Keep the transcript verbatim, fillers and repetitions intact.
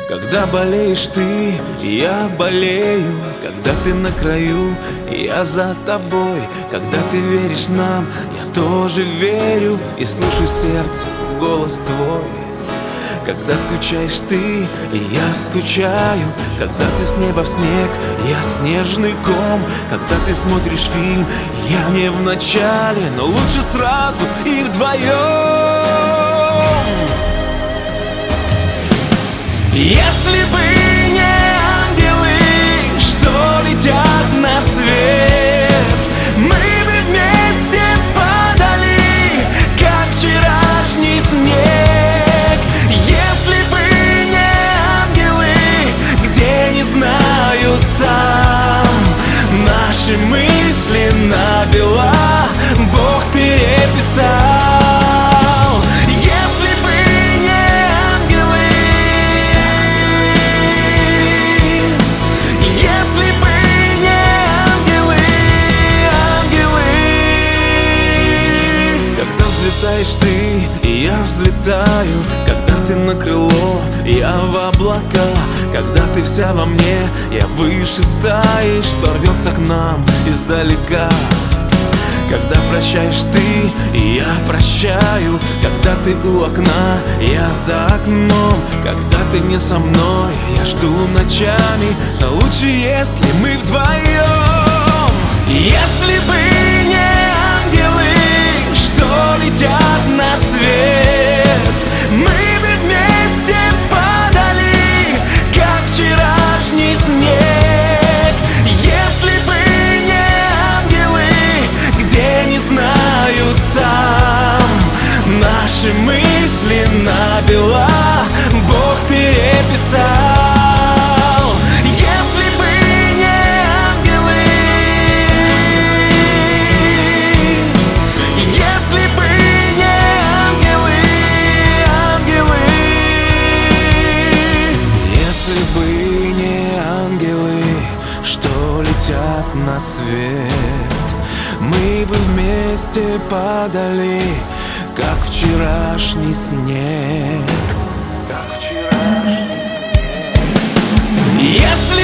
Когда болеешь ты, я болею. Когда ты на краю, я за тобой. Когда ты веришь нам, я тоже верю. И слышу сердце, голос твой. Когда скучаешь ты, и я скучаю. Когда ты с неба в снег, я снежный ком. Когда ты смотришь фильм, я не в начале, но лучше сразу и вдвоем. Если бы не ангелы, что летят на свет, мы бы вместе падали, как вчерашний снег. Если бы не ангелы, где не знаю сам, наши мысли набело Бог переписал. Взлетаешь ты, и я взлетаю. Когда ты на крыло, я в облака. Когда ты вся во мне, я выше стаи, что рвется к нам издалека. Когда прощаешь ты, и я прощаю. Когда ты у окна, я за окном. Когда ты не со мной, я жду ночами. Но лучше, если мы вдвоем. Если бы не ангелы, что летят на свет, мы бы вместе падали, как вчерашний снег. Если бы не ангелы, где не знаю сам, наши мысли набело Бог переписал. На свет мы бы вместе падали, как вчерашний снег. Как вчерашний снег. Если